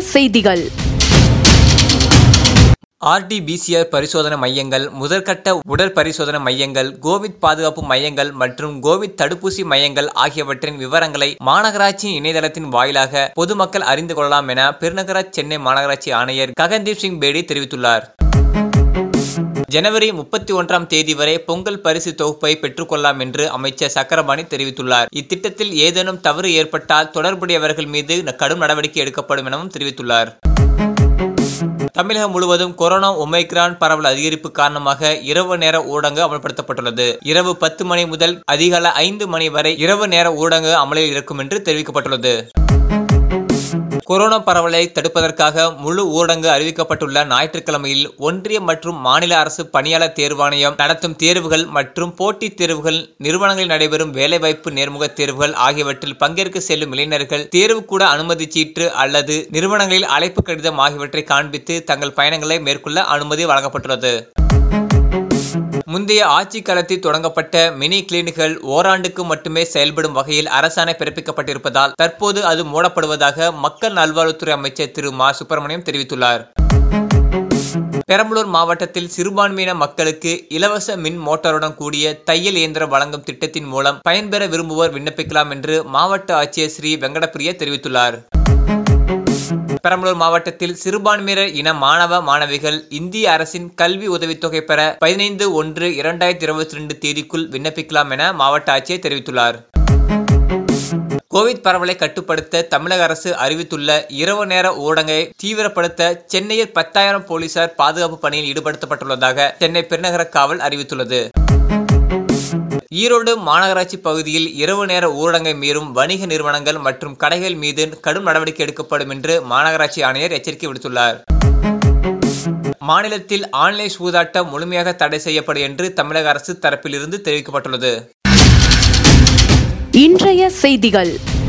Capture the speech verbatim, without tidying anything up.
செய்திகள். R T P C R பரிசோதனை மையங்கள், முதற்கட்ட உடல் பரிசோதனை மையங்கள், கோவிட் பாதுகாப்பு மையங்கள் மற்றும் கோவிட் தடுப்பூசி மையங்கள் ஆகியவற்றின் விவரங்களை மாநகராட்சியின் இணையதளத்தின் வாயிலாக பொதுமக்கள் அறிந்து கொள்ளலாம் என பெருநகர சென்னை மாநகராட்சி ஆணையர் ககன்தீப் சிங் பேடி தெரிவித்துள்ளார். ஜனவரி முப்பத்தி ஒன்றாம் தேதி வரை பொங்கல் பரிசு தொகுப்பை பெற்றுக்கொள்ளலாம் என்று அமைச்சர் சக்கரபாணி தெரிவித்துள்ளார். இத்திட்டத்தில் ஏதேனும் தவறு ஏற்பட்டால் தொடர்புடையவர்கள் மீது கடும் நடவடிக்கை எடுக்கப்படும் எனவும் தெரிவித்துள்ளார். தமிழகம் முழுவதும் கொரோனா ஒமைக்ரான் பரவல் அதிகரிப்பு காரணமாக இரவு நேர ஊரடங்கு அமல்படுத்தப்பட்டுள்ளது. இரவு பத்து மணி முதல் அதிகாலை ஐந்து மணி வரை இரவு நேர ஊரடங்கு அமலில் இருக்கும் என்று தெரிவிக்கப்பட்டுள்ளது. கொரோனா பரவலை தடுப்பதற்காக முழு ஊரடங்கு அறிவிக்கப்பட்டுள்ள ஞாயிற்றுக்கிழமையில் ஒன்றிய மற்றும் மாநில அரசு பணியாளர் தேர்வாணையம் நடத்தும் தேர்வுகள் மற்றும் போட்டித் தேர்வுகள், நிறுவனங்களில் நடைபெறும் வேலைவாய்ப்பு நேர்முக தேர்வுகள் ஆகியவற்றில் பங்கேற்க செல்லும் இளைஞர்கள் தேர்வுக்கூட அனுமதி சீட்டு அல்லது நிறுவனங்களில் அழைப்பு கடிதம் ஆகியவற்றை காண்பித்து தங்கள் பயணங்களை மேற்கொள்ள அனுமதி வழங்கப்பட்டுள்ளது. முந்தைய ஆட்சி காலத்தில் தொடங்கப்பட்ட மினி கிளினிக்குகள் ஓராண்டுக்கு மட்டுமே செயல்படும் வகையில் அரசாணை பிறப்பிக்கப்பட்டிருப்பதால் தற்போது அது மூடப்படுவதாக மக்கள் நல்வாழ்வுத்துறை அமைச்சர் திரு மா சுப்பிரமணியம் தெரிவித்துள்ளார். பெரம்பலூர் மாவட்டத்தில் சிறுபான்மையின மக்களுக்கு இலவச மின் மோட்டாருடன் கூடிய தையல் இயந்திரம் வழங்கும் திட்டத்தின் மூலம் பயன்பெற விரும்புவோர் விண்ணப்பிக்கலாம் என்று மாவட்ட ஆட்சியர் ஸ்ரீ வெங்கடப்பிரியா தெரிவித்துள்ளார். பெரம்பலூர் மாவட்டத்தில் சிறுபான்மையினர் இன மாணவ மாணவிகள் இந்திய அரசின் கல்வி உதவித்தொகை பெற பதினைந்து ஒன்று இரண்டாயிரத்தி இருபத்தி ரெண்டு தேதிக்குள் விண்ணப்பிக்கலாம் என மாவட்ட ஆட்சியர் தெரிவித்துள்ளார். கோவிட் பரவலை கட்டுப்படுத்த தமிழக அரசு அறிவித்துள்ள இரவு நேர ஊரடங்கை தீவிரப்படுத்த சென்னையில் பத்தாயிரம் போலீசார் பாதுகாப்பு பணியில் ஈடுபடுத்தப்பட்டுள்ளதாக சென்னை பெருநகர காவல் அறிவித்துள்ளது. ஈரோடு மாநகராட்சி பகுதியில் இரவு நேர ஊரடங்கை மீறும் வணிக நிறுவனங்கள் மற்றும் கடைகள் மீது கடும் நடவடிக்கை எடுக்கப்படும் என்று மாநகராட்சி ஆணையர் எச்சரிக்கை விடுத்துள்ளார். மாநிலத்தில் ஆன்லைன் சூதாட்டம் முழுமையாக தடை செய்யப்படும் என்று தமிழக அரசு தரப்பிலிருந்து தெரிவிக்கப்பட்டுள்ளது. இன்றைய செய்திகள்.